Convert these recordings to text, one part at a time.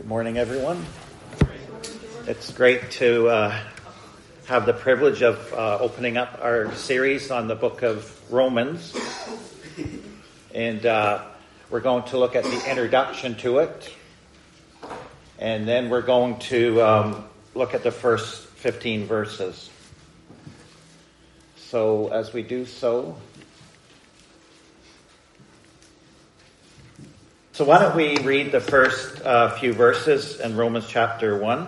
Good morning, everyone. It's great to have the privilege of opening up our series on the book of Romans. And we're going to look at the introduction to it. And then we're going to look at the first 15 verses. So as we do so... So why don't we read the first few verses in Romans chapter 1.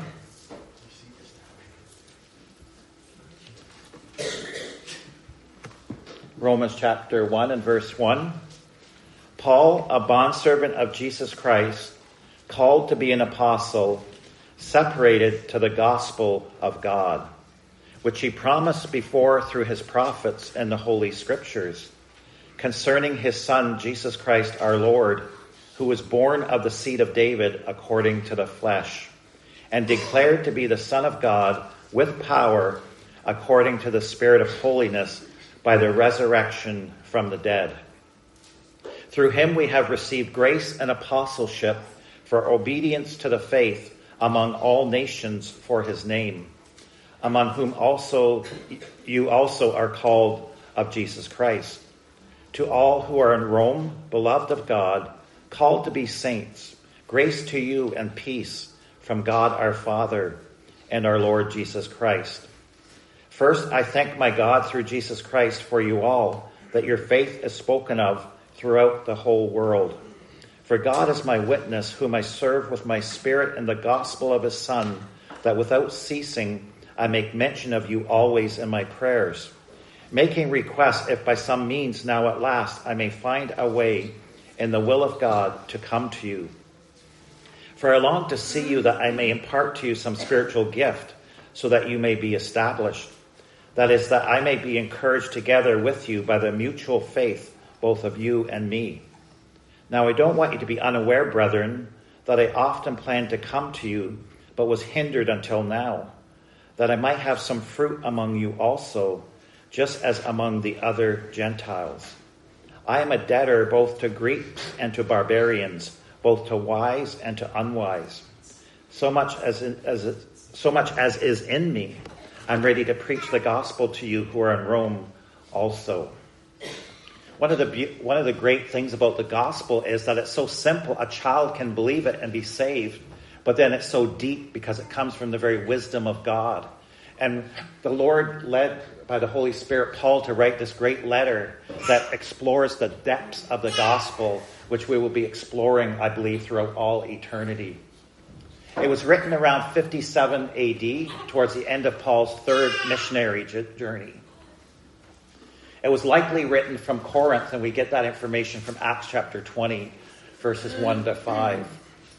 Romans chapter 1 and verse 1. Paul, a bondservant of Jesus Christ, called to be an apostle, separated to the gospel of God, which he promised before through his prophets in the Holy Scriptures, concerning his Son, Jesus Christ our Lord, who was born of the seed of David according to the flesh, and declared to be the Son of God with power according to the Spirit of holiness by the resurrection from the dead. Through him we have received grace and apostleship for obedience to the faith among all nations for his name, among whom also you also are called of Jesus Christ. To all who are in Rome, beloved of God, called to be saints, grace to you and peace from God our Father and our Lord Jesus Christ. First, I thank my God through Jesus Christ for you all, that your faith is spoken of throughout the whole world. For God is my witness, whom I serve with my spirit in the gospel of his Son, that without ceasing I make mention of you always in my prayers, making request if by some means now at last I may find a way in the will of God to come to you. For I long to see you, that I may impart to you some spiritual gift, so that you may be established. That is, that I may be encouraged together with you by the mutual faith, both of you and me. Now I don't want you to be unaware, brethren, that I often planned to come to you, but was hindered until now, that I might have some fruit among you also, just as among the other Gentiles. I am a debtor both to Greeks and to barbarians, both to wise and to unwise. So much as is in me, I'm ready to preach the gospel to you who are in Rome also. One of the great things about the gospel is that it's so simple. A child can believe it and be saved, but then it's so deep because it comes from the very wisdom of God. And the Lord led by the Holy Spirit Paul to write this great letter that explores the depths of the gospel, which we will be exploring, I believe, throughout all eternity. It was written around 57 AD, towards the end of Paul's third missionary journey. It was likely written from Corinth, and we get that information from Acts chapter 20, verses 1 to 5.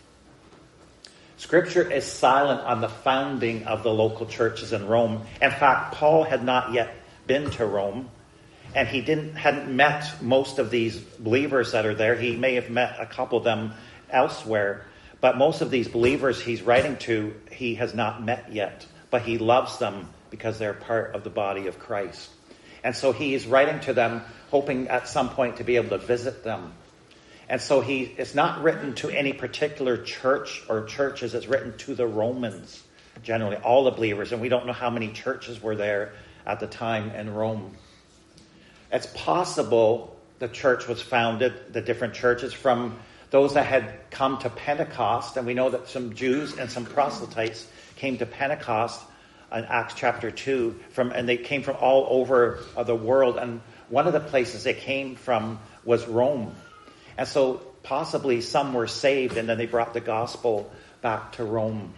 Scripture is silent on the founding of the local churches in Rome. In fact, Paul had not yet been to Rome, and he hadn't met most of these believers that are there. He may have met a couple of them elsewhere, but most of these believers he's writing to, he has not met yet. But he loves them because they're part of the body of Christ. And so he is writing to them, hoping at some point to be able to visit them. And so it's not written to any particular church or churches. It's written to the Romans, generally, all the believers. And we don't know how many churches were there at the time in Rome. It's possible the church was founded, the different churches, from those that had come to Pentecost. And we know that some Jews and some proselytes came to Pentecost in Acts chapter 2. And they came from all over the world. And one of the places they came from was Rome. And so possibly some were saved, and then they brought the gospel back to Rome.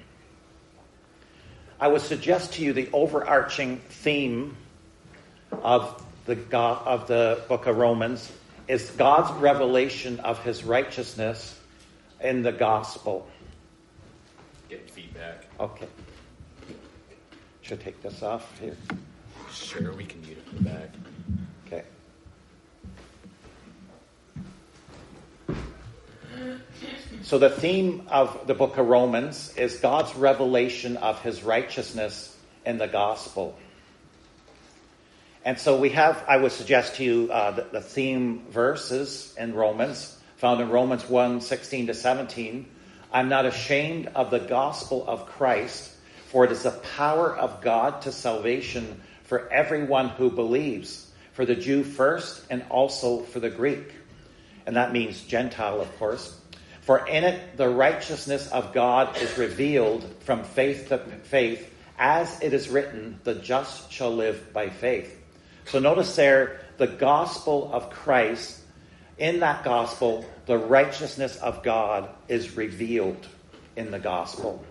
I would suggest to you the overarching theme of the book of Romans is God's revelation of his righteousness in the gospel. Getting feedback. Okay. Should I take this off here? Sure, we can mute it from the back. Okay. So the theme of the book of Romans is God's revelation of his righteousness in the gospel. And so we have, I would suggest to you, the theme verses in Romans, found in Romans 1, 16 to 17. I'm not ashamed of the gospel of Christ, for it is the power of God to salvation for everyone who believes, for the Jew first and also for the Greek. And that means Gentile, of course. For in it the righteousness of God is revealed from faith to faith, as it is written, the just shall live by faith. So notice there, the gospel of Christ, in that gospel, the righteousness of God is revealed in the gospel.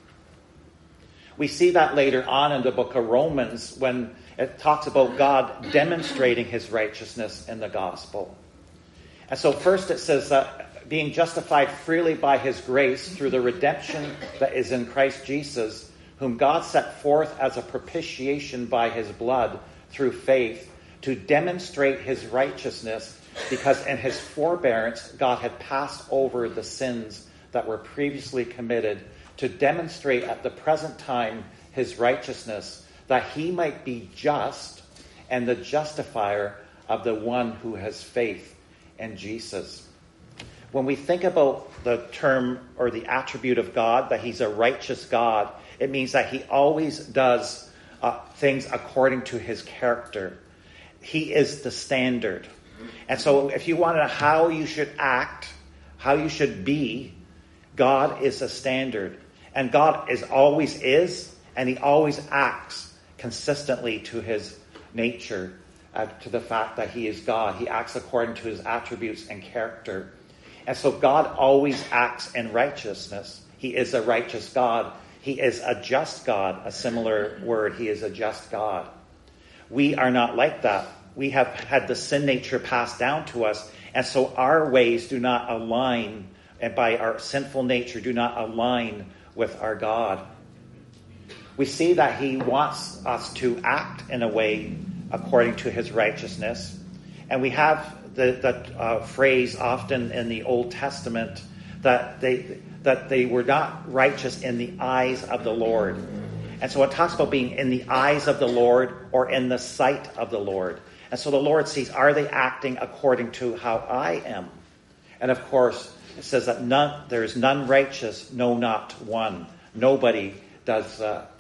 We see that later on in the book of Romans when it talks about God demonstrating his righteousness in the gospel. And so first it says that being justified freely by his grace through the redemption that is in Christ Jesus, whom God set forth as a propitiation by his blood through faith, to demonstrate his righteousness, because in his forbearance God had passed over the sins that were previously committed, to demonstrate at the present time his righteousness, that he might be just and the justifier of the one who has faith in Jesus. When we think about the term or the attribute of God, that he's a righteous God, it means that he always does things according to his character. He is the standard. And so if you want to know how you should act, how you should be, God is a standard. And God always is, and he always acts consistently to his nature, to the fact that he is God. He acts according to his attributes and character. And so God always acts in righteousness. He is a righteous God. He is a just God, a similar word. He is a just God. We are not like that. We have had the sin nature passed down to us, and so our ways do not align, and by our sinful nature do not align with our God. We see that he wants us to act in a way according to his righteousness, and we have the phrase often in the Old Testament that they were not righteous in the eyes of the Lord. And so it talks about being in the eyes of the Lord or in the sight of the Lord. And so the Lord sees, are they acting according to how I am? And of course, it says that there is none righteous, no, not one. Nobody does that.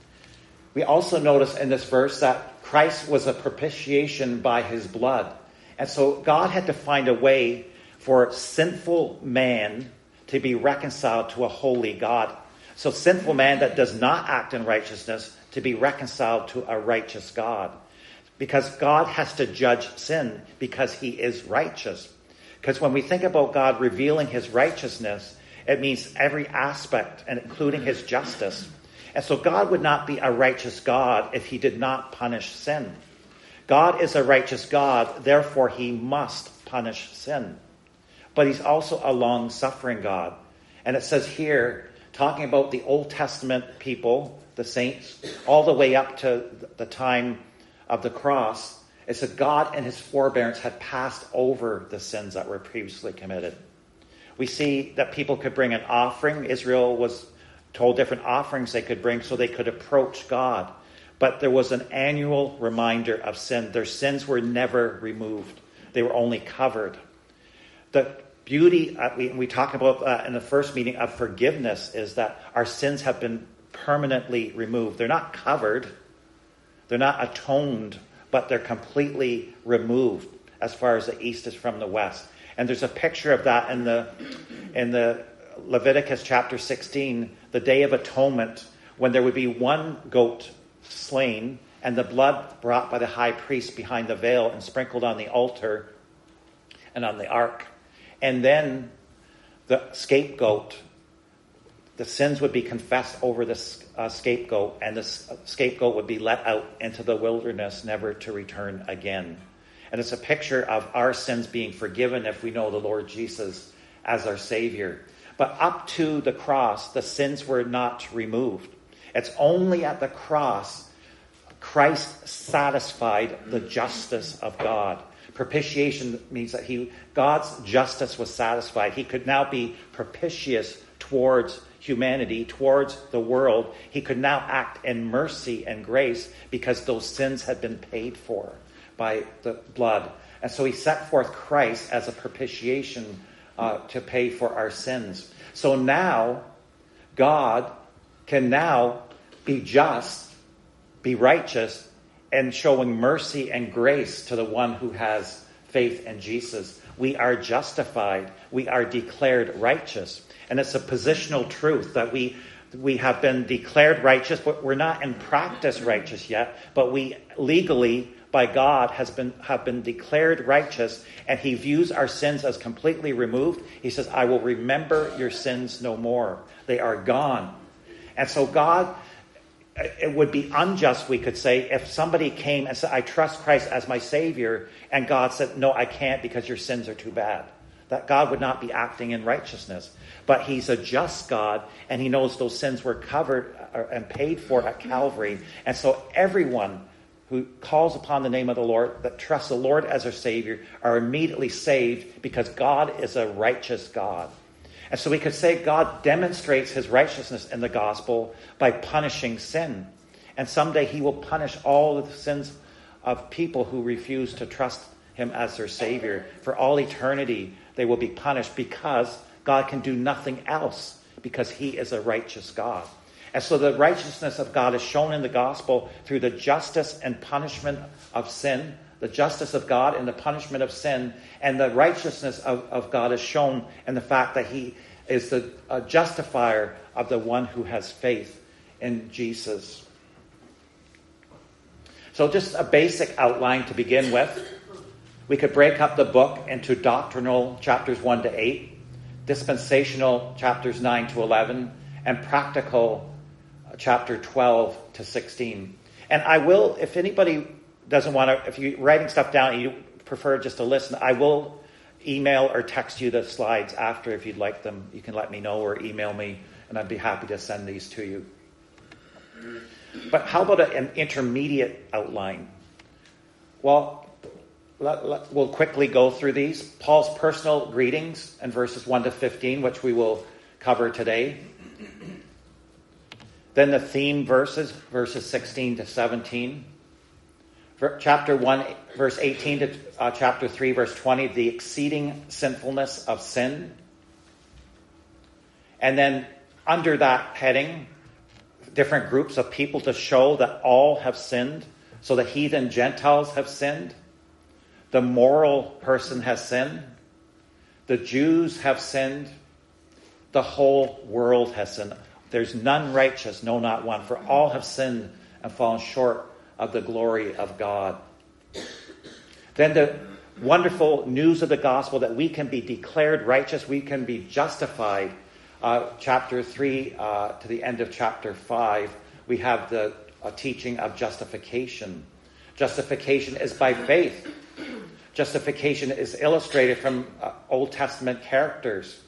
We also notice in this verse that Christ was a propitiation by his blood. And so God had to find a way for sinful man to be reconciled to a holy God. So sinful man that does not act in righteousness to be reconciled to a righteous God. Because God has to judge sin because he is righteous. Because when we think about God revealing his righteousness, it means every aspect, and including his justice. And so God would not be a righteous God if he did not punish sin. God is a righteous God, therefore he must punish sin. But he's also a long-suffering God. And it says here, talking about the Old Testament people, the saints, all the way up to the time of the cross, it said God in his forbearance had passed over the sins that were previously committed. We see that people could bring an offering. Israel was told different offerings they could bring so they could approach God. But there was an annual reminder of sin. Their sins were never removed. They were only covered. The beauty, we talked about in the first meeting, of forgiveness is that our sins have been permanently removed. They're not covered. They're not atoned, but they're completely removed as far as the east is from the west. And there's a picture of that in the Leviticus chapter 16, the Day of Atonement, when there would be one goat slain and the blood brought by the high priest behind the veil and sprinkled on the altar and on the ark. And then the scapegoat, the sins would be confessed over the scapegoat, and the scapegoat would be let out into the wilderness, never to return again. And it's a picture of our sins being forgiven if we know the Lord Jesus as our Savior. But up to the cross, the sins were not removed. It's only at the cross Christ satisfied the justice of God. Propitiation means that God's justice was satisfied. He could now be propitious towards humanity, towards the world. He could now act in mercy and grace because those sins had been paid for by the blood. And so he set forth Christ as a propitiation to pay for our sins. So now, God can now be just, be righteous, and showing mercy and grace to the one who has faith in Jesus. We are justified. We are declared righteous. And it's a positional truth that we have been declared righteous, but we're not in practice righteous yet. But we legally, by God, have been declared righteous, and he views our sins as completely removed. He says, I will remember your sins no more. They are gone. And so God, it would be unjust, we could say, if somebody came and said, I trust Christ as my Savior, and God said, no, I can't because your sins are too bad. That God would not be acting in righteousness. But he's a just God, and he knows those sins were covered and paid for at Calvary. And so everyone who calls upon the name of the Lord, that trusts the Lord as their Savior, are immediately saved because God is a righteous God. And so we could say God demonstrates his righteousness in the gospel by punishing sin. And someday he will punish all of the sins of people who refuse to trust him as their Savior. For all eternity, they will be punished because God can do nothing else, because he is a righteous God. And so the righteousness of God is shown in the gospel through the justice and punishment of sin, the justice of God and the punishment of sin, and the righteousness of God is shown in the fact that he is the justifier of the one who has faith in Jesus. So just a basic outline to begin with. We could break up the book into doctrinal chapters 1 to 8, dispensational chapters 9 to 11, and practical chapter 12 to 16. And I will, if anybody doesn't want to, if you're writing stuff down and you prefer just to listen, I will email or text you the slides after if you'd like them. You can let me know or email me, and I'd be happy to send these to you. But how about an intermediate outline? Well, we'll quickly go through these. Paul's personal greetings in verses 1 to 15, which we will cover today. Then the theme verses 16 to 17. Chapter 1, verse 18 to chapter 3, verse 20, the exceeding sinfulness of sin. And then under that heading, different groups of people to show that all have sinned. So the heathen Gentiles have sinned. The moral person has sinned. The Jews have sinned. The whole world has sinned. There's none righteous, no, not one. For all have sinned and fallen short of the glory of God. Then the wonderful news of the gospel that we can be declared righteous, we can be justified. Chapter 3 to the end of chapter 5, we have the teaching of justification. Justification is by faith. Justification is illustrated from Old Testament characters.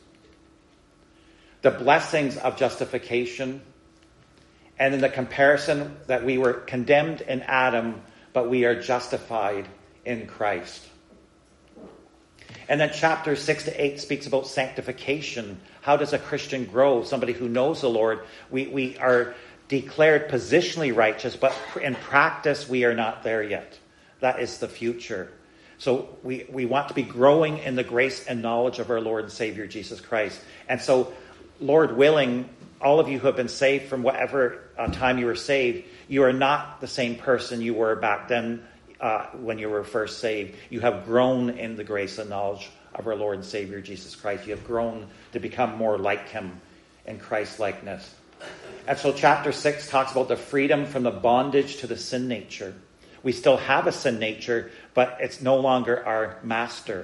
The blessings of justification, and in the comparison that we were condemned in Adam, but we are justified in Christ. And then chapter 6 to 8 speaks about sanctification. How does a Christian grow? Somebody who knows the Lord. We are declared positionally righteous, but in practice we are not there yet. That is the future. So we want to be growing in the grace and knowledge of our Lord and Savior Jesus Christ. And so, Lord willing, all of you who have been saved from whatever time you were saved, you are not the same person you were back then when you were first saved. You have grown in the grace and knowledge of our Lord and Savior Jesus Christ. You have grown to become more like him in Christ-likeness. And so chapter 6 talks about the freedom from the bondage to the sin nature. We still have a sin nature, but it's no longer our master.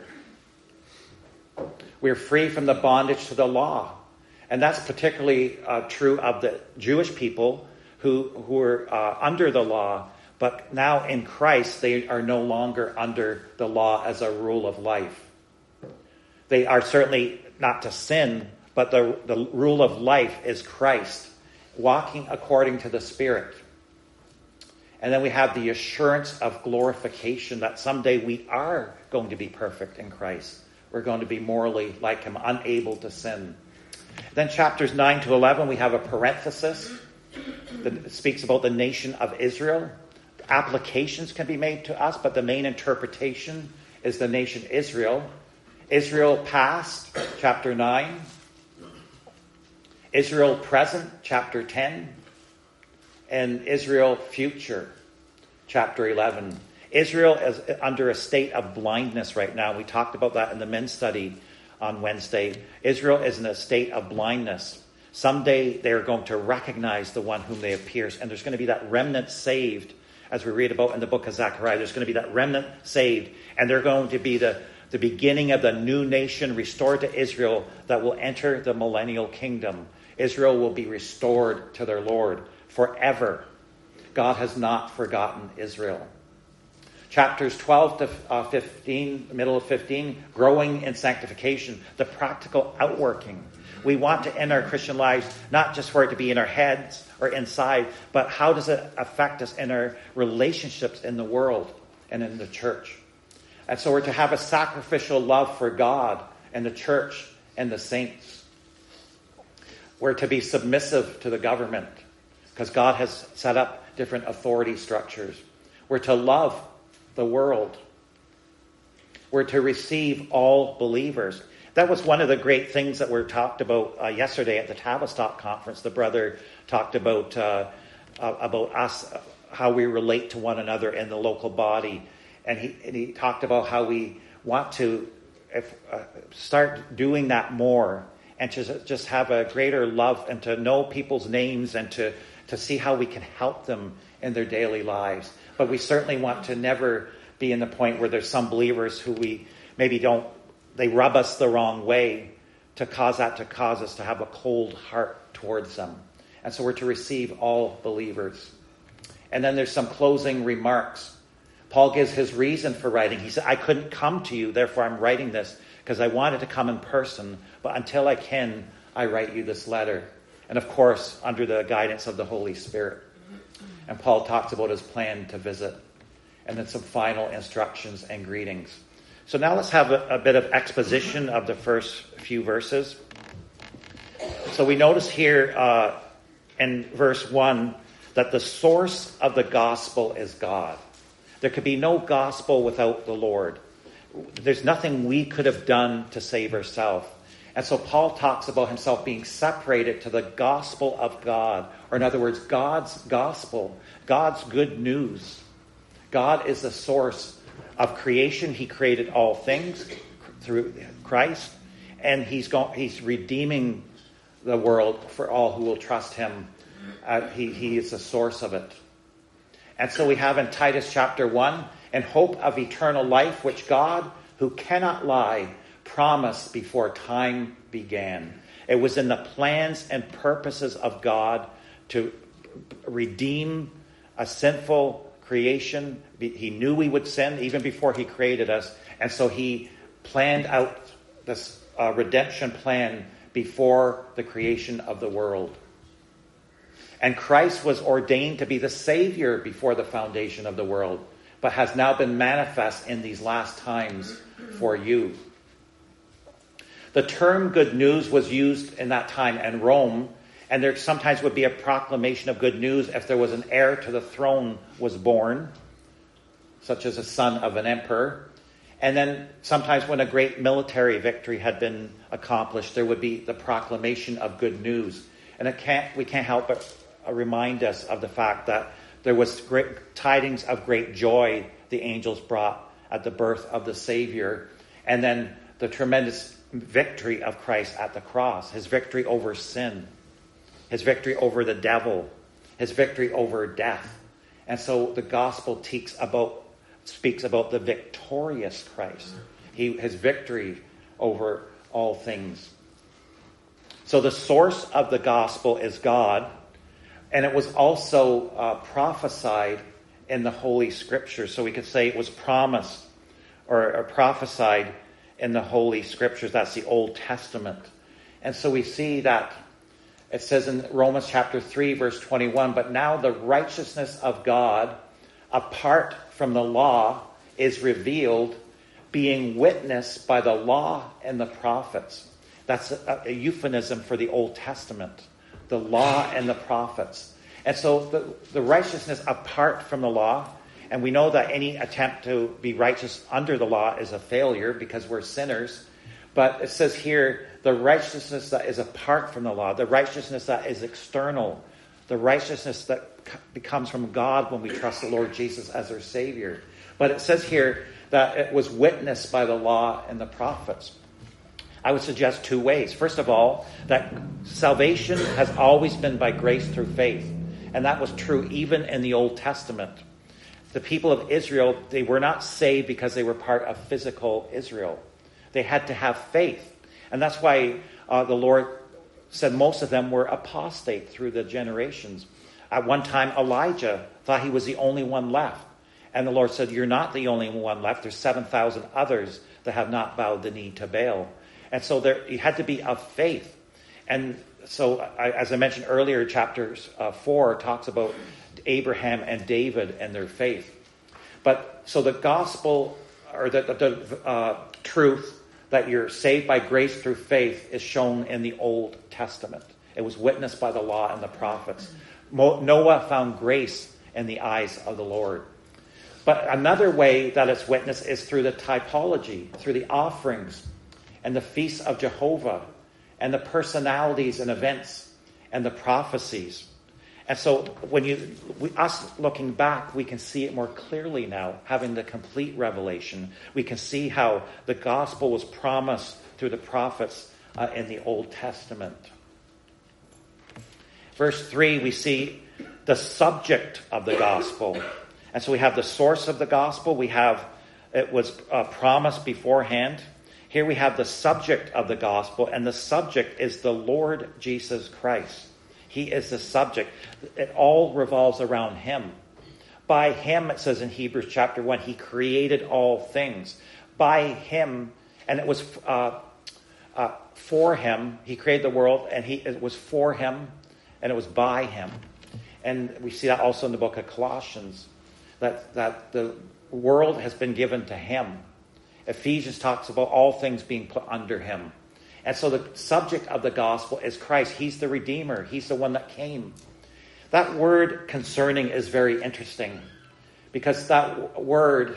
We're free from the bondage to the law. And that's particularly true of the Jewish people who were under the law, but now in Christ they are no longer under the law as a rule of life. They are certainly not to sin, but the rule of life is Christ, walking according to the Spirit. And then we have the assurance of glorification that someday we are going to be perfect in Christ. We're going to be morally like him, unable to sin. Then chapters 9 to 11, we have a parenthesis that speaks about the nation of Israel. Applications can be made to us, but the main interpretation is the nation Israel. Israel past, chapter 9. Israel present, chapter 10. And Israel future, chapter 11. Israel is under a state of blindness right now. We talked about that in the men's study on Wednesday. Israel is in a state of blindness. Someday they're going to recognize the one whom they have pierced. And there's going to be that remnant saved, as we read about in the book of Zechariah. There's going to be that remnant saved. And they're going to be the beginning of the new nation restored to Israel that will enter the millennial kingdom. Israel will be restored to their Lord forever. God has not forgotten Israel. Chapters 12 to 15, middle of 15, growing in sanctification, the practical outworking. We want to end our Christian lives not just for it to be in our heads or inside, but how does it affect us in our relationships in the world and in the church? And so we're to have a sacrificial love for God and the church and the saints. We're to be submissive to the government because God has set up different authority structures. We're to love the world. We're to receive all believers. That was one of the great things that were talked about yesterday at the Tavistock conference. The brother talked about us, how we relate to one another in the local body. And he talked about how we want to start doing that more and to just have a greater love and to know people's names and to see how we can help them in their daily lives. But we certainly want to never be in the point where there's some believers who we maybe they rub us the wrong way to cause us to have a cold heart towards them. And so we're to receive all believers. And then there's some closing remarks. Paul gives his reason for writing. He said, I couldn't come to you, therefore I'm writing this, because I wanted to come in person, but until I can, I write you this letter. And of course, under the guidance of the Holy Spirit. And Paul talks about his plan to visit. And then some final instructions and greetings. So now let's have a bit of exposition of the first few verses. So we notice here in verse 1 that the source of the gospel is God. There could be no gospel without the Lord. There's nothing we could have done to save ourselves. And so Paul talks about himself being separated to the gospel of God. Or in other words, God's gospel, God's good news. God is the source of creation. He created all things through Christ. And he's redeeming the world for all who will trust him. He is the source of it. And so we have in Titus chapter 1, in hope of eternal life, which God, who cannot lie, promised before time began. It was in the plans and purposes of God to redeem a sinful creation. He knew we would sin even before he created us. And so he planned out this redemption plan before the creation of the world. And Christ was ordained to be the Savior before the foundation of the world, but has now been manifest in these last times for you. The term good news was used in that time in Rome, and there sometimes would be a proclamation of good news if there was an heir to the throne was born, such as a son of an emperor. And then sometimes when a great military victory had been accomplished, there would be the proclamation of good news. And we can't help but remind us of the fact that there was great tidings of great joy the angels brought at the birth of the Savior. And then the tremendous victory of Christ at the cross. His victory over sin. His victory over the devil. His victory over death. And so the gospel speaks about the victorious Christ. His victory over all things. So the source of the gospel is God. And it was also prophesied in the Holy Scriptures. So we could say it was promised or prophesied in the Holy Scriptures. That's the Old Testament. And so we see that it says in Romans chapter 3, verse 21, but now the righteousness of God, apart from the law, is revealed, being witnessed by the law and the prophets. That's a euphemism for the Old Testament. The law and the prophets. And so the righteousness apart from the law, and we know that any attempt to be righteous under the law is a failure because we're sinners But it says here, the righteousness that is apart from the law, the righteousness that is external, the righteousness that becomes from God when we trust the Lord Jesus as our Savior. But it says here that it was witnessed by the law and the prophets. I would suggest two ways. First of all, that salvation has always been by grace through faith. And that was true even in the Old Testament. The people of Israel, they were not saved because they were part of physical Israel. They had to have faith. And that's why the Lord said most of them were apostate through the generations. At one time, Elijah thought he was the only one left. And the Lord said, you're not the only one left. There's 7,000 others that have not bowed the knee to Baal. And so you had to be of faith. And so, as I mentioned earlier, chapter 4 talks about Abraham and David and their faith. But so the gospel, or the truth that you're saved by grace through faith, is shown in the Old Testament. It was witnessed by the law and the prophets. Noah found grace in the eyes of the Lord. But another way that it's witnessed is through the typology, through the offerings and the feasts of Jehovah and the personalities and events and the prophecies. And so when us looking back, we can see it more clearly now, having the complete revelation. We can see how the gospel was promised through the prophets in the Old Testament. Verse 3, we see the subject of the gospel. And so we have the source of the gospel. We have, it was promised beforehand. Here we have the subject of the gospel, and the subject is the Lord Jesus Christ. He is the subject. It all revolves around him. By him, it says in Hebrews chapter 1, he created all things. By him, and it was for him, he created the world, and it was for him, and it was by him. And we see that also in the book of Colossians, that the world has been given to him. Ephesians talks about all things being put under him. And so the subject of the gospel is Christ. He's the Redeemer. He's the one that came. That word concerning is very interesting, because that word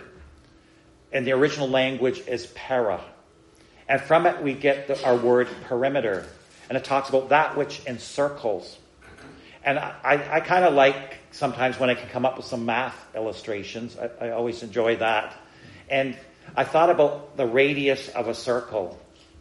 in the original language is para. And from it we get our word perimeter. And it talks about that which encircles. And I kind of like sometimes when I can come up with some math illustrations. I always enjoy that. And I thought about the radius of a circle.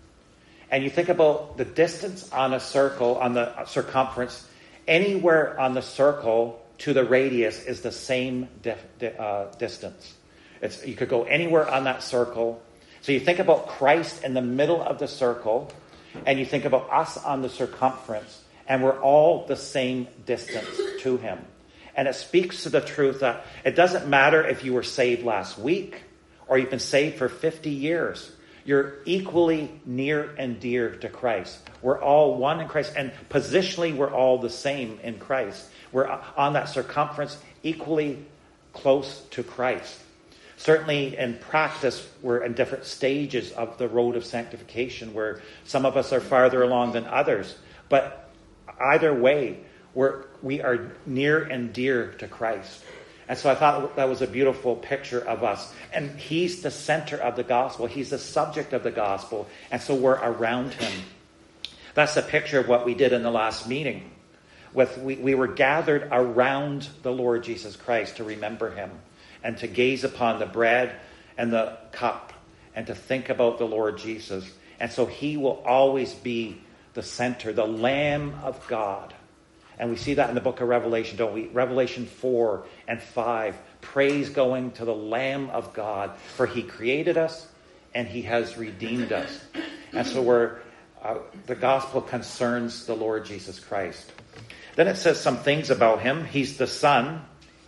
And you think about the distance on a circle, on the circumference, anywhere on the circle to the radius is the same distance. You could go anywhere on that circle. So you think about Christ in the middle of the circle, and you think about us on the circumference, and we're all the same distance to him. And it speaks to the truth that it doesn't matter if you were saved last week or you've been saved for 50 years. You're equally near and dear to Christ. We're all one in Christ. And positionally, we're all the same in Christ. We're on that circumference, equally close to Christ. Certainly in practice, we're in different stages of the road of sanctification, where some of us are farther along than others. But either way, we are near and dear to Christ. And so I thought that was a beautiful picture of us. And he's the center of the gospel. He's the subject of the gospel. And so we're around him. That's a picture of what we did in the last meeting. We were gathered around the Lord Jesus Christ to remember him and to gaze upon the bread and the cup and to think about the Lord Jesus. And so he will always be the center, the Lamb of God. And we see that in the book of Revelation, don't we? Revelation 4 and 5. Praise going to the Lamb of God, for he created us and he has redeemed us. And so the gospel concerns the Lord Jesus Christ. Then it says some things about him. He's the Son.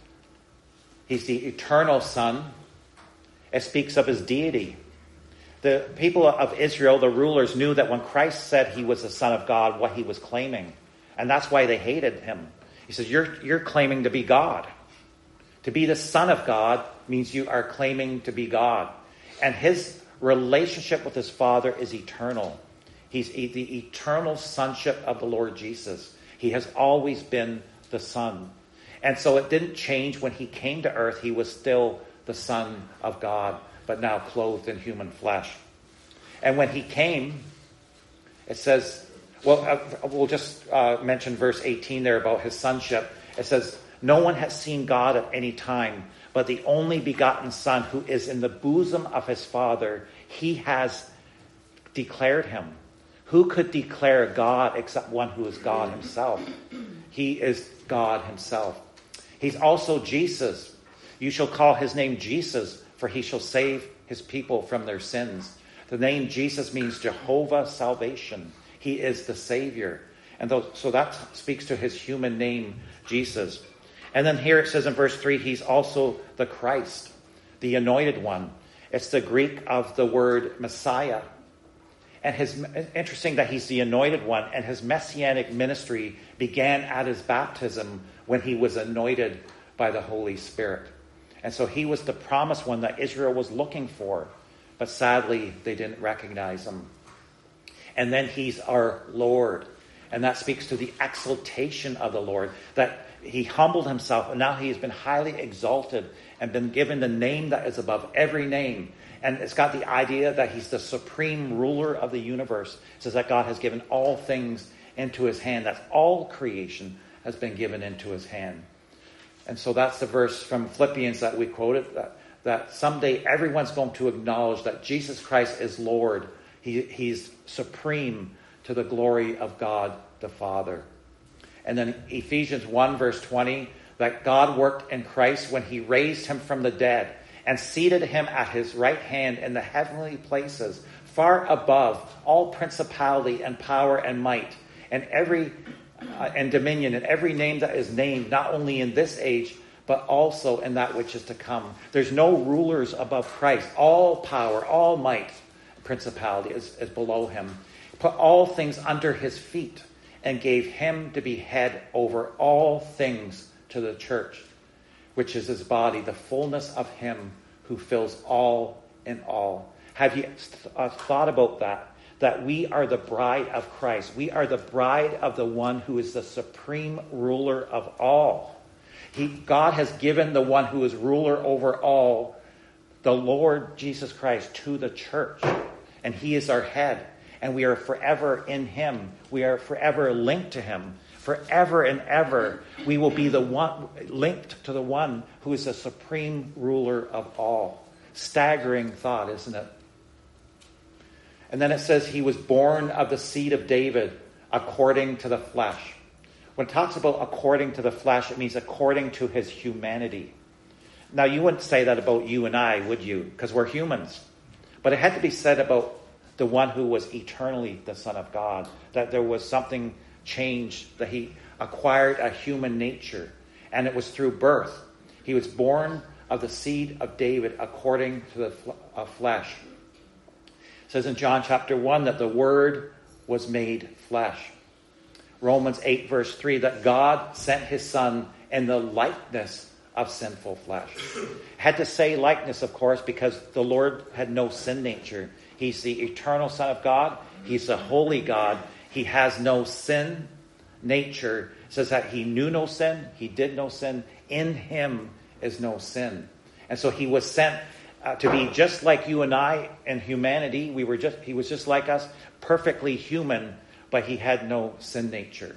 He's the eternal Son. It speaks of his deity. The people of Israel, the rulers, knew that when Christ said he was the Son of God, what he was claiming. And that's why they hated him. He says, you're claiming to be God. To be the Son of God means you are claiming to be God. And his relationship with his Father is eternal. He's the eternal sonship of the Lord Jesus. He has always been the Son. And so it didn't change when he came to earth. He was still the Son of God, but now clothed in human flesh. And when he came, it says, we'll just mention verse 18 there about his sonship. It says, no one has seen God at any time, but the only begotten Son who is in the bosom of his Father, he has declared him. Who could declare God except one who is God himself? He is God himself. He's also Jesus. You shall call his name Jesus, for he shall save his people from their sins. The name Jesus means Jehovah salvation. He is the Savior. And so that speaks to his human name, Jesus. And then here it says in verse 3, he's also the Christ, the anointed one. It's the Greek of the word Messiah. And interesting that he's the anointed one, and his messianic ministry began at his baptism when he was anointed by the Holy Spirit. And so he was the promised one that Israel was looking for, but sadly they didn't recognize him. And then he's our Lord, and that speaks to the exaltation of the Lord, that he humbled himself, and now he has been highly exalted and been given the name that is above every name. And it's got the idea that he's the supreme ruler of the universe. It says that God has given all things into his hand. That's all creation has been given into his hand. And so that's the verse from Philippians that we quoted, that someday everyone's going to acknowledge that Jesus Christ is Lord. He's supreme to the glory of God the Father. And then Ephesians 1 verse 20, that God worked in Christ when he raised him from the dead and seated him at his right hand in the heavenly places, far above all principality and power and might, and and dominion, and every name that is named, not only in this age, but also in that which is to come. There's no rulers above Christ. All power, all might, principality is below him. Put all things under his feet, and gave him to be head over all things to the church, which is his body, the fullness of him who fills all in all. Have you thought about that? That we are the bride of Christ. We are the bride of the one who is the supreme ruler of all. God has given the one who is ruler over all, the Lord Jesus Christ, to the church. And he is our head. And we are forever in him. We are forever linked to him. Forever and ever, we will be the one linked to the one who is the supreme ruler of all. Staggering thought, isn't it? And then it says he was born of the seed of David according to the flesh. When it talks about according to the flesh, it means according to his humanity. Now, you wouldn't say that about you and I, would you? Because we're humans. But it had to be said about the one who was eternally the Son of God, that there was something changed, that he acquired a human nature, and it was through birth. He was born of the seed of David according to the flesh. It says in John chapter 1 that the Word was made flesh. Romans 8 verse 3, that God sent his Son in the likeness of sinful flesh. Had to say likeness, of course, because the Lord had no sin nature. He's the eternal Son of God. He's the holy God. He has no sin nature. It says that he knew no sin. He did no sin. In him is no sin. And so he was sent to be just like you and I in humanity. He was just like us, perfectly human, but he had no sin nature.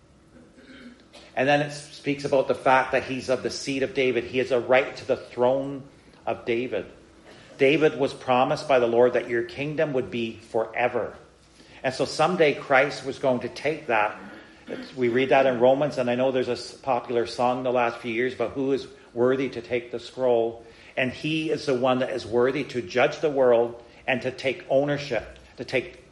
And then it speaks about the fact that he's of the seed of David. He has a right to the throne of David. David was promised by the Lord that your kingdom would be forever. And so someday Christ was going to take that. We read that in Romans, and I know there's a popular song the last few years about who is worthy to take the scroll. And he is the one that is worthy to judge the world and to take ownership, to take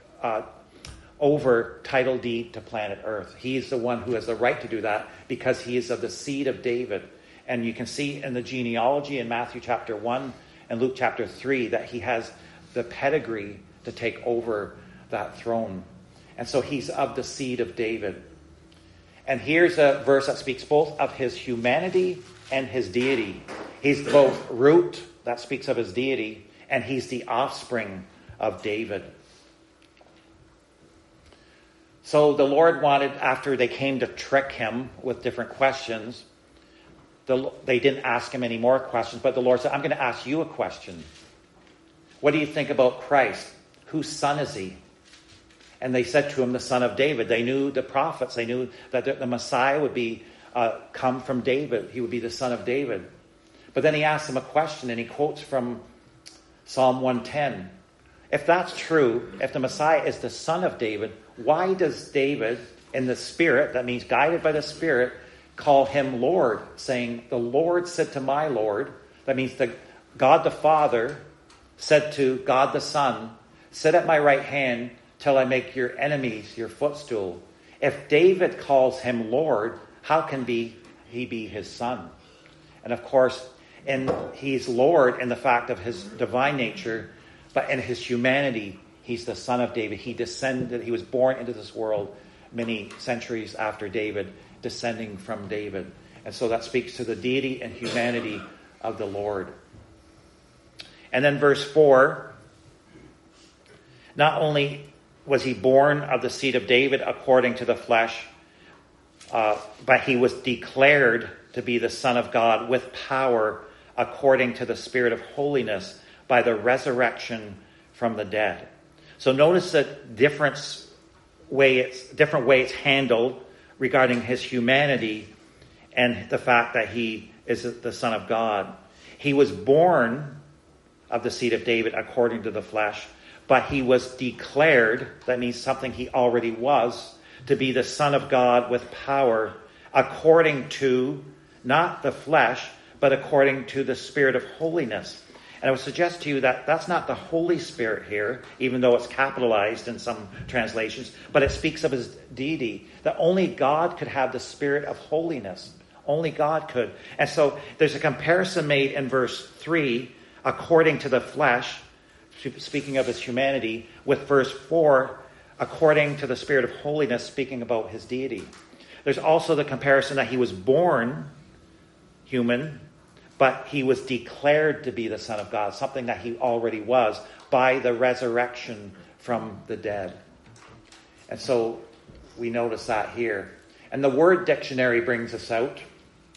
over title deed to planet Earth. He is the one who has the right to do that because he is of the seed of David. And you can see in the genealogy in Matthew chapter 1 and Luke chapter 3 that he has the pedigree to take over that throne. And so he's of the seed of David. And here's a verse that speaks both of his humanity and his deity. He's both root, that speaks of his deity, and he's the offspring of David. So the Lord wanted, after they came to trick him with different questions, they didn't ask him any more questions, but the Lord said, I'm going to ask you a question. What do you think about Christ? whose son is he? And they said to him, the son of David. They knew the prophets. They knew that the Messiah would be come from David. He would be the son of David. But then he asked them a question, and he quotes from Psalm 110. If that's true, if the Messiah is the son of David, why does David, in the Spirit, that means guided by the Spirit, call him Lord, saying, the Lord said to my Lord, that means God the Father said to God the Son, sit at my right hand till I make your enemies your footstool. If David calls him Lord, how can he be his son? And of course, he's Lord in the fact of his divine nature, but in his humanity, he's the son of David. He was born into this world many centuries after David, descending from David. And so that speaks to the deity and humanity of the Lord. And then verse 4, not only was he born of the seed of David according to the flesh, but he was declared to be the Son of God with power according to the Spirit of holiness by the resurrection from the dead. So notice the different way it's handled regarding his humanity and the fact that he is the Son of God. He was born of the seed of David according to the flesh, but he was declared, that means something he already was, to be the Son of God with power according to, not the flesh, but according to the Spirit of holiness. And I would suggest to you that that's not the Holy Spirit here, even though it's capitalized in some translations, but it speaks of his deity, that only God could have the Spirit of holiness. Only God could. And so there's a comparison made in verse 3, according to the flesh, speaking of his humanity, with verse 4, according to the Spirit of holiness, speaking about his deity. There's also the comparison that he was born human, but he was declared to be the Son of God, something that he already was by the resurrection from the dead. And so we notice that here. And the word dictionary brings us out. It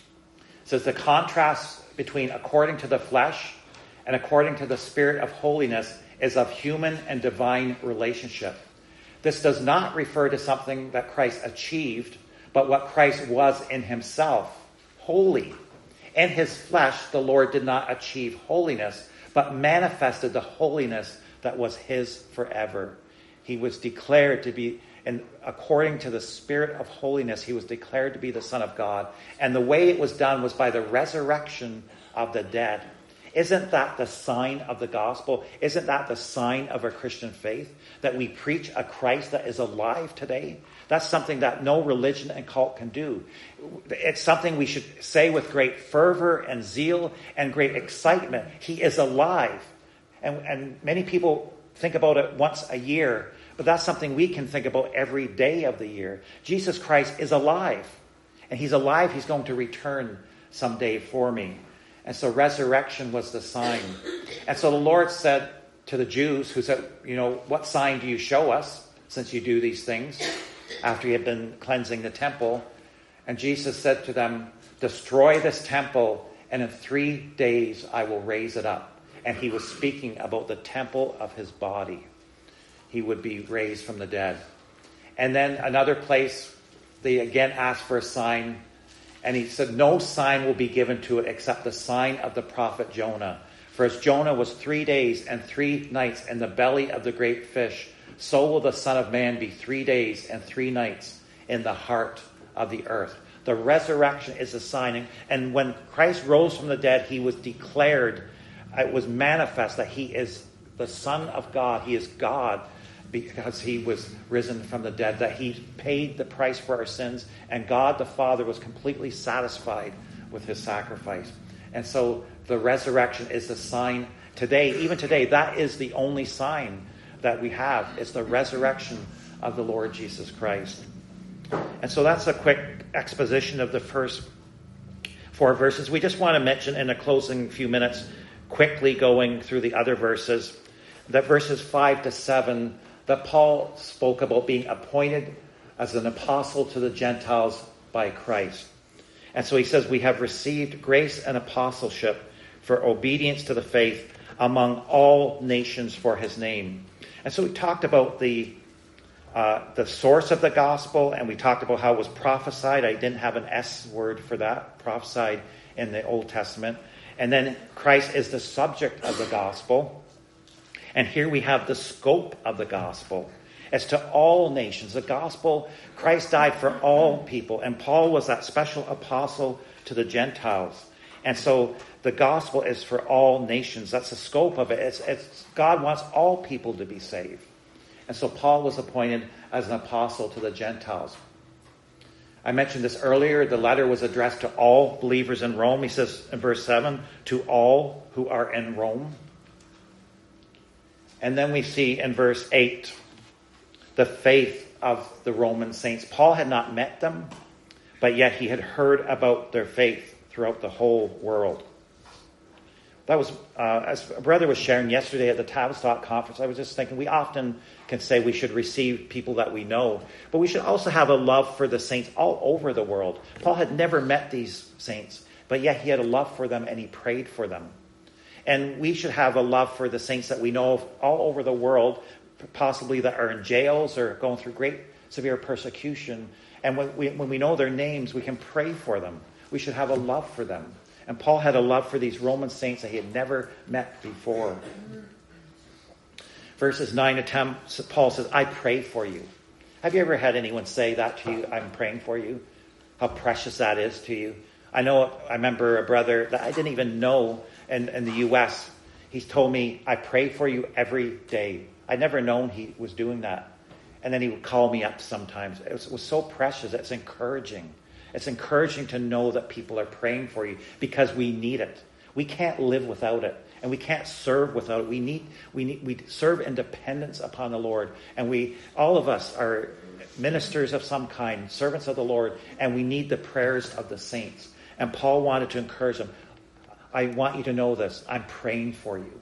says the contrast between according to the flesh and according to the Spirit of holiness is of human and divine relationship. This does not refer to something that Christ achieved, but what Christ was in himself, holy. In his flesh, the Lord did not achieve holiness, but manifested the holiness that was his forever. He was declared to be, and according to the Spirit of holiness, he was declared to be the Son of God. And the way it was done was by the resurrection of the dead. Isn't that the sign of the gospel? Isn't that the sign of our Christian faith? That we preach a Christ that is alive today? That's something that no religion and cult can do. It's something we should say with great fervor and zeal and great excitement. He is alive. And many people think about it once a year, but that's something we can think about every day of the year. Jesus Christ is alive. And he's alive. He's going to return someday for me. And so resurrection was the sign. And so the Lord said to the Jews who said, what sign do you show us since you do these things after he had been cleansing the temple? And Jesus said to them, destroy this temple and in 3 days I will raise it up. And he was speaking about the temple of his body. He would be raised from the dead. And then another place, they again asked for a sign. And he said, no sign will be given to it except the sign of the prophet Jonah. For as Jonah was 3 days and 3 nights in the belly of the great fish, so will the Son of Man be 3 days and 3 nights in the heart of the earth. The resurrection is a sign. And when Christ rose from the dead, he was declared, it was manifest that he is the Son of God. He is God because he was risen from the dead, that he paid the price for our sins, and God the Father was completely satisfied with his sacrifice. And so the resurrection is the sign today, even today, that is the only sign that we have. It's the resurrection of the Lord Jesus Christ. And so that's a quick exposition of the first 4 verses. We just want to mention in a closing few minutes, quickly going through the other verses, that verses 5 to 7, that Paul spoke about being appointed as an apostle to the Gentiles by Christ. And so he says, we have received grace and apostleship for obedience to the faith among all nations for his name. And so we talked about the source of the gospel, and we talked about how it was prophesied. I didn't have an S word for that, prophesied in the Old Testament. And then Christ is the subject of the gospel. And here we have the scope of the gospel. It's to all nations. The gospel, Christ died for all people. And Paul was that special apostle to the Gentiles. And so the gospel is for all nations. That's the scope of it. It's God wants all people to be saved. And so Paul was appointed as an apostle to the Gentiles. I mentioned this earlier. The letter was addressed to all believers in Rome. He says in verse 7, to all who are in Rome. And then we see in verse 8, the faith of the Roman saints. Paul had not met them, but yet he had heard about their faith throughout the whole world. That was, as a brother was sharing yesterday at the Tavistock conference, I was just thinking we often can say we should receive people that we know, but we should also have a love for the saints all over the world. Paul had never met these saints, but yet he had a love for them and he prayed for them. And we should have a love for the saints that we know of all over the world, possibly that are in jails or going through great severe persecution. And when we know their names, we can pray for them. We should have a love for them. And Paul had a love for these Roman saints that he had never met before. Verses 9 to 10, Paul says, I pray for you. Have you ever had anyone say that to you? I'm praying for you. How precious that is to you. I remember a brother that I didn't even know in the U.S. He's told me, I pray for you every day. I'd never known he was doing that. And then he would call me up sometimes. It was so precious. It's encouraging. It's encouraging to know that people are praying for you because we need it. We can't live without it, and we can't serve without it. We serve in dependence upon the Lord, and all of us are ministers of some kind, servants of the Lord, and we need the prayers of the saints. And Paul wanted to encourage them. I want you to know this. I'm praying for you.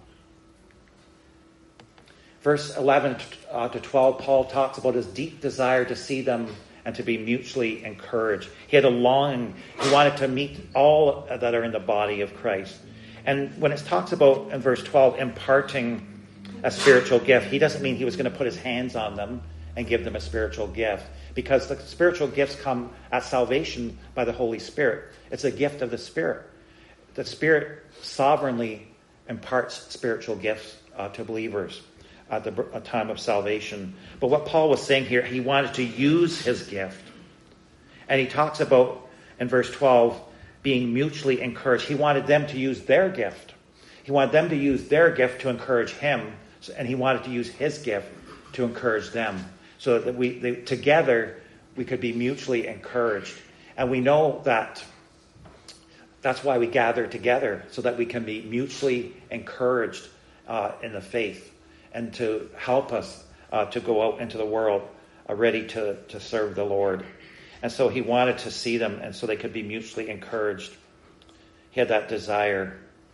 Verse 11 to 12, Paul talks about his deep desire to see them and to be mutually encouraged. He had a longing. He wanted to meet all that are in the body of Christ. And when it talks about, in verse 12, imparting a spiritual gift, he doesn't mean he was going to put his hands on them and give them a spiritual gift. Because the spiritual gifts come at salvation by the Holy Spirit. It's a gift of the Spirit. The Spirit sovereignly imparts spiritual gifts to believers at a time of salvation. But what Paul was saying here, he wanted to use his gift. And he talks about, in verse 12, being mutually encouraged. He wanted them to use their gift. He wanted them to use their gift to encourage him. And he wanted to use his gift to encourage them. So that together we could be mutually encouraged. And we know that that's why we gather together, so that we can be mutually encouraged in the faith. And to help us to go out into the world ready to serve the Lord. And so he wanted to see them, and so they could be mutually encouraged. He had that desire.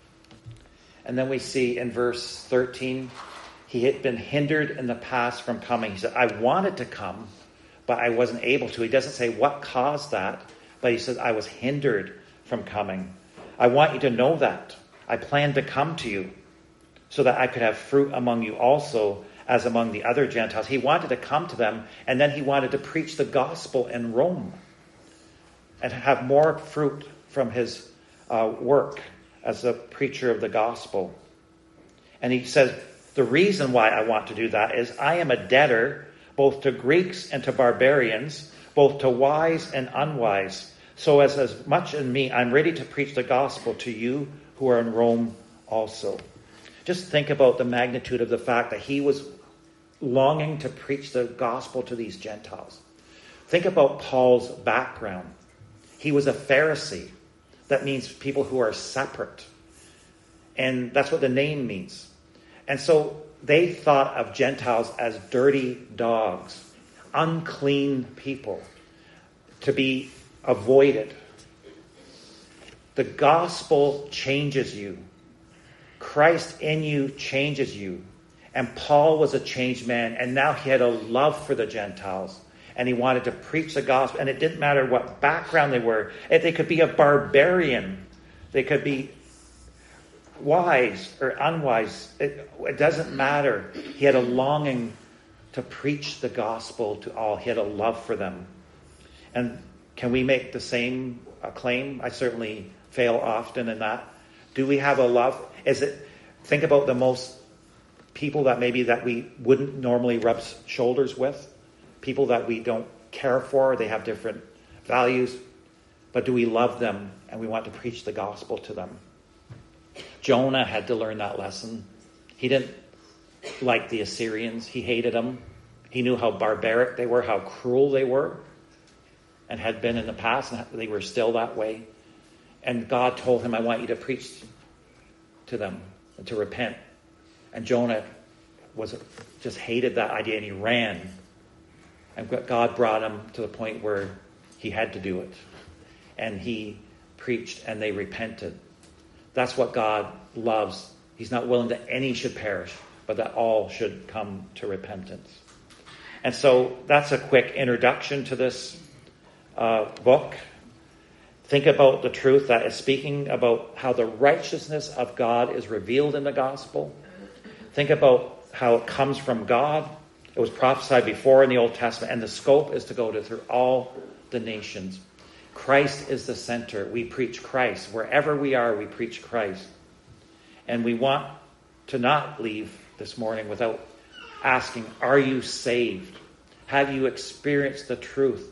And then we see in verse 13, he had been hindered in the past from coming. He said, I wanted to come, but I wasn't able to. He doesn't say what caused that, but he says, I was hindered from coming. I want you to know that. I planned to come to you, so that I could have fruit among you also, as among the other Gentiles. He wanted to come to them, and then he wanted to preach the gospel in Rome and have more fruit from his work as a preacher of the gospel. And he says, the reason why I want to do that is I am a debtor both to Greeks and to barbarians, both to wise and unwise. So as much in me, I'm ready to preach the gospel to you who are in Rome also. Just think about the magnitude of the fact that he was longing to preach the gospel to these Gentiles. Think about Paul's background. He was a Pharisee. That means people who are separate. And that's what the name means. And so they thought of Gentiles as dirty dogs, unclean people, to be avoided. The gospel changes you. Christ in you changes you. And Paul was a changed man, and now he had a love for the Gentiles, and he wanted to preach the gospel. And it didn't matter what background they were. They could be a barbarian. They could be wise or unwise, it doesn't matter. He had a longing to preach the gospel to all. He had a love for them. And can we make the same claim? I certainly fail often in that. Do we have a love? Think about the most people that maybe that we wouldn't normally rub shoulders with, people that we don't care for, they have different values, but do we love them and we want to preach the gospel to them? Jonah had to learn that lesson. He didn't like the Assyrians. He hated them. He knew how barbaric they were, how cruel they were, and had been in the past, and they were still that way. And God told him, I want you to preach to them and to repent. And Jonah just hated that idea, and he ran. And God brought him to the point where he had to do it. And he preached, and they repented. That's what God loves. He's not willing that any should perish, but that all should come to repentance. And so that's a quick introduction to this book. Think about the truth that is speaking about how the righteousness of God is revealed in the gospel. Think about how it comes from God. It was prophesied before in the Old Testament, and the scope is to go through all the nations. Christ is the center. We preach Christ. Wherever we are, we preach Christ. And we want to not leave this morning without asking, are you saved? Have you experienced the truth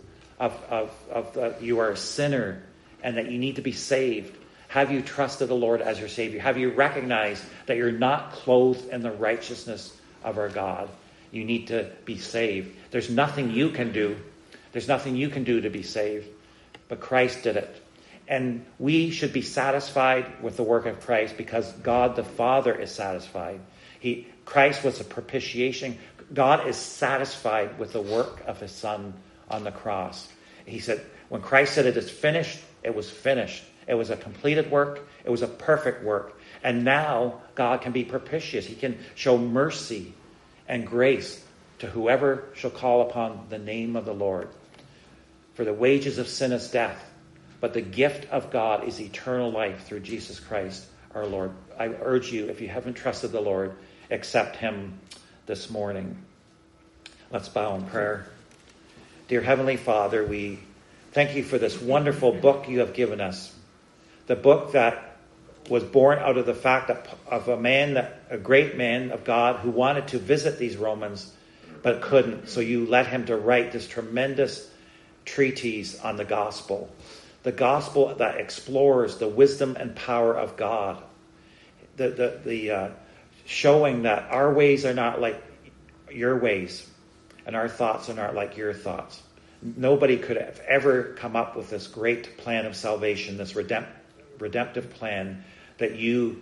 of you are a sinner and that you need to be saved? Have you trusted the Lord as your Savior? Have you recognized that you're not clothed in the righteousness of our God? You need to be saved. There's nothing you can do. There's nothing you can do to be saved. But Christ did it. And we should be satisfied with the work of Christ because God the Father is satisfied. Christ was a propitiation. God is satisfied with the work of his Son on the cross. He said, when Christ said it is finished, it was finished. It was a completed work. It was a perfect work. And now God can be propitious. He can show mercy and grace to whoever shall call upon the name of the Lord. For the wages of sin is death, but the gift of God is eternal life through Jesus Christ our Lord. I urge you, if you haven't trusted the Lord, accept him this morning. Let's bow in prayer. Dear Heavenly Father, we thank you for this wonderful book you have given us. The book that was born out of the fact of a great man of God who wanted to visit these Romans, but couldn't. So you led him to write this tremendous treatise on the gospel that explores the wisdom and power of God. The showing that our ways are not like your ways, and our thoughts are not like your thoughts. Nobody could have ever come up with this great plan of salvation, this redemptive plan that you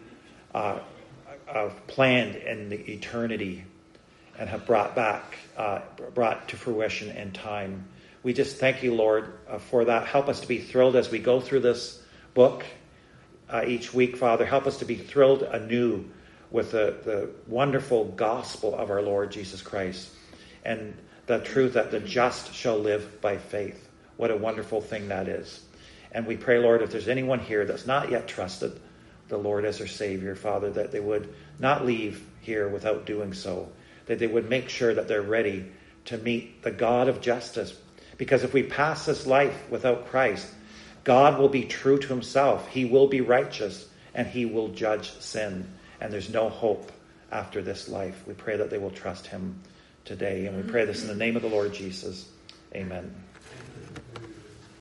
planned in the eternity and have brought to fruition in time. We just thank you, Lord, for that. Help us to be thrilled as we go through this book each week, Father. Help us to be thrilled anew with the wonderful gospel of our Lord Jesus Christ and the truth that the just shall live by faith. What a wonderful thing that is. And we pray, Lord, if there's anyone here that's not yet trusted the Lord as their Savior, Father, that they would not leave here without doing so, that they would make sure that they're ready to meet the God of justice. Because if we pass this life without Christ, God will be true to himself. He will be righteous and he will judge sin. And there's no hope after this life. We pray that they will trust him today. And we pray this in the name of the Lord Jesus. Amen.